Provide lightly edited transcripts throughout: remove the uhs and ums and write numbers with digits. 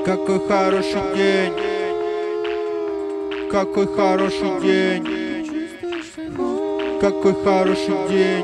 Какой хороший день, какой хороший день, какой хороший день,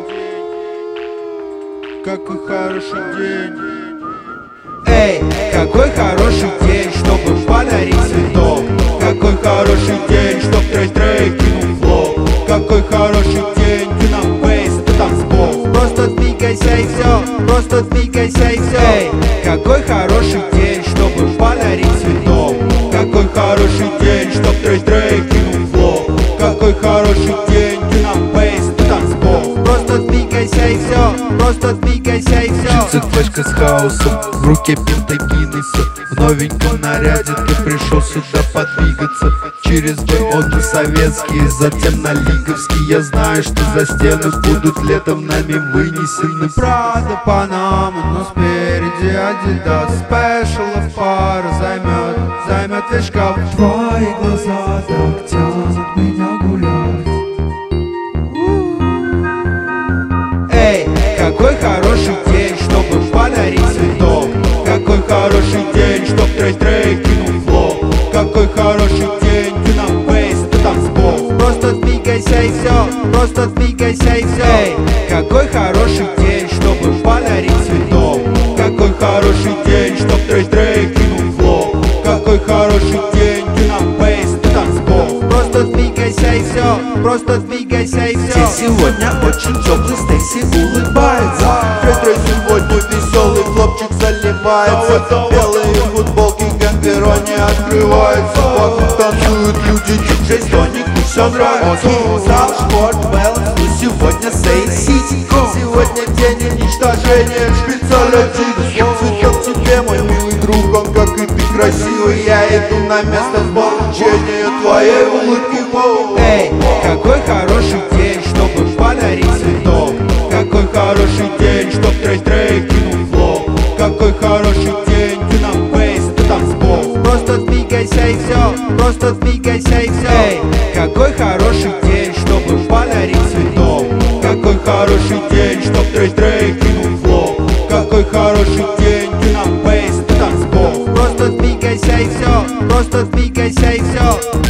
какой хороший день. Эй, какой хороший день, чтобы подарить цветок. Какой хороший день, чтоб трей-трей кинул флоу. Какой хороший день, ты на бейс, ты танцпол. Просто двигайся и все, просто двигайся и все. Эй, какой хороший день, чтобы подарить цветок. Какой хороший день, чтоб трей-трей кинул флоу. Какой хороший день, ты на бейс, ты танцпол. Просто двигайся и все, просто двигайся и все. Джинсы, флешка с хаосом, в руке пинта Гиннесса. В новеньком наряде ты пришел сюда подвигаться. Через годы советские, затем на лиговские. Я знаю, что за стены будут летом нами вынесены. Прада, Панама, но спереди Адидас. Спешалов пара займет весь шкаф. Твои глаза так тянут меня гулять. Эй, какой хороший день, чтобы подарить цветок. Какой хороший день, чтоб трей-трей кинул флоу. Какой хороший день, ты на бейс, ты танцпол. Просто двигайся и все, просто двигайся и все. Эй, какой хороший день, чтобы подарить цветок. Какой хороший день, чтоб трей-трей кинул флоу. Какой хороший день, ты на бейс, ты танцпол. Просто двигайся и все, просто двигайся и все. День сегодня очень теплый, Стейси улыбается. Трей-трей сегодня веселый, хлопчик заливается. Белые футболки, гамперо не открывается. Вокруг танцуют люди, диджей Стоник, и все нравится. Зал, спорт, баланс, ну сегодня Стейси. Сегодня день уничтожения, шпицалятин. Цветок тебе, мой милый друг, он как и ты красивый. Я иду на место получения твоей улыбки. Эй, какой хороший день, чтобы подарить цветок. Какой хороший день, чтоб трей-трей кинул флоу. Какой хороший день, ты на бейс, ты танцпол. Просто двигайся и все, просто двигайся и все. Эй, какой хороший день, чтобы подарить цветок. Какой хороший день, чтоб трей-трей кинул флоу. Какой хороший день, ты на бейс, ты танцпол. Просто двигайся и все, просто двигайся и все.